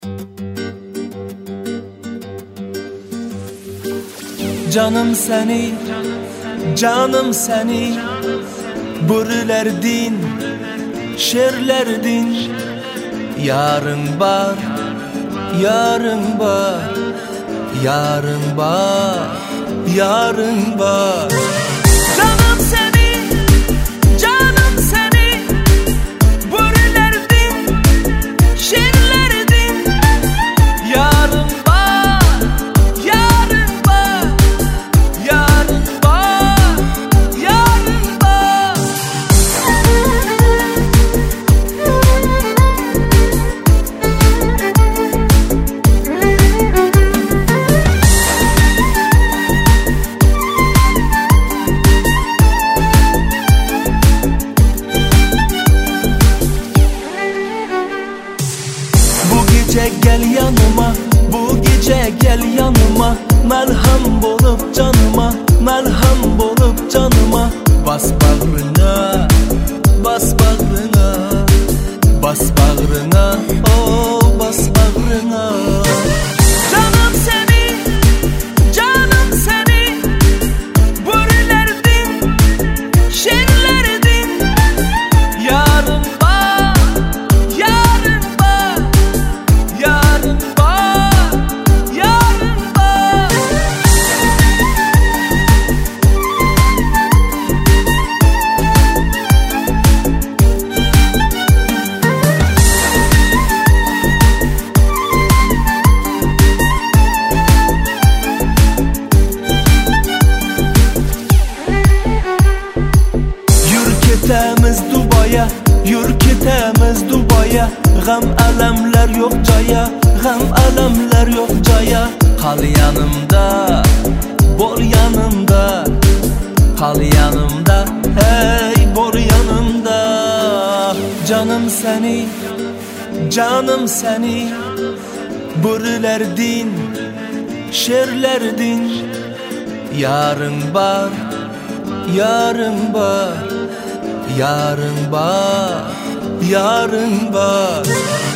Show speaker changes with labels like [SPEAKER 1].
[SPEAKER 1] Canım seni, canım seni bürülerdin, şerlerdin. Yarın var, yarın var, yarın var, yarın var. Canım seni, canım seni bürülerdin, şerlerdin. Yarın var, yarın var, yarın var, yarın var. Bu gece gel yanıma, bu gece gel yanıma. Melhem bolup canıma, melhem bolup canıma. Bas bağrına, bas bağrına, bas bağrına, oh bas bağrına. Canım seni, canım seni bürülerdin, şerlerdin. Yarın var, yarın var, yarın var, yarın var. Yürü ketemiz Dubai'ye, yürü ketemiz Dubai'ye. Gam elemler yok caya, gam elemler yok caya. Kal yanımda, bol yanımda, kal yanımda, hey bol yanımda. Canım seni, canım seni bürülerdin, şerlerdin. Yarın var, yarın var, yarın var, yarın var.